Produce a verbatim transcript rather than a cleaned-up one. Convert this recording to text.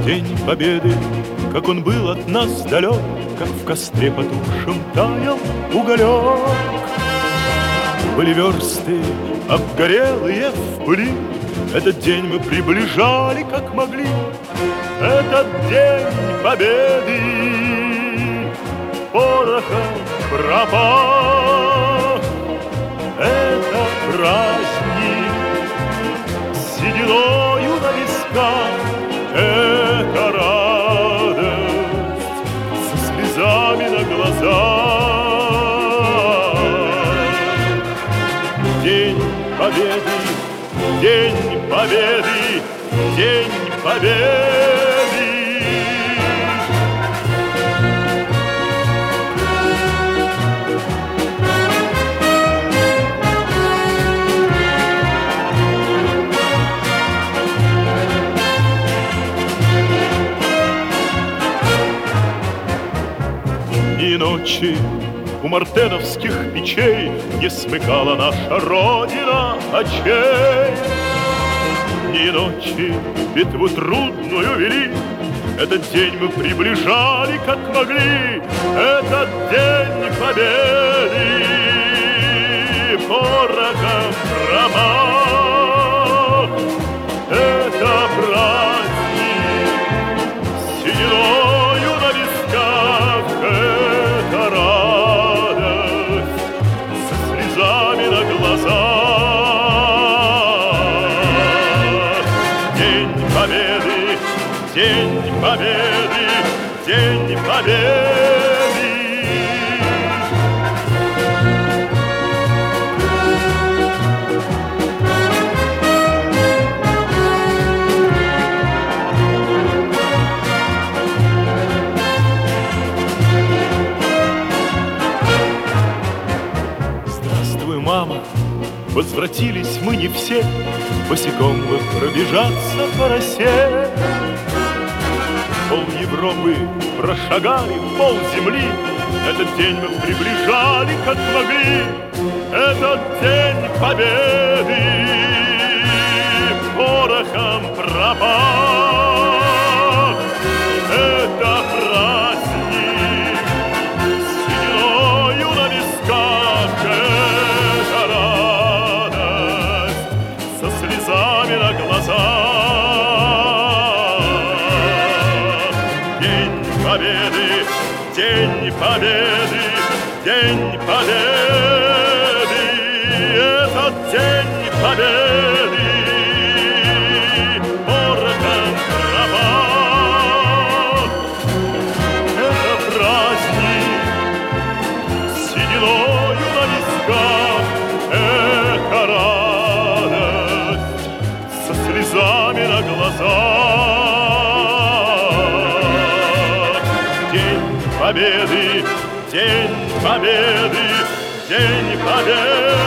День Победы, как он был от нас далек, как в костре потухшем таял уголек. Были версты обгорелые в пыли, этот день мы приближали как могли. Этот день Победы порохом пропах. Это праздник сединою на висках, это радость со слезами на глазах. День Победы, День Победы, День Победы. И ночи у мартеновских печей не смыкала наша Родина очей. Ни ночи битву трудную вели, этот день мы приближали как могли. Этот день Победы порохом пропах. Это праздник сединою на висках, это радость со слезами на глазах. День Победы, День Победы, День Победы. Здравствуй, мама, возвратились мы не все, босиком мы пробежаться по росе. Пол Европы прошагали, пол земли, этот день мы приближали как могли. Этот день Победы порохом пропах. Это праздник сединою на висках, это радость со слезами на глазах. День Победы, День Победы, День Победы. Этот День Победы порохом пропах. Это праздник сединою на висках, это радость со слезами на глазах. День Победы, День Победы, День Победы.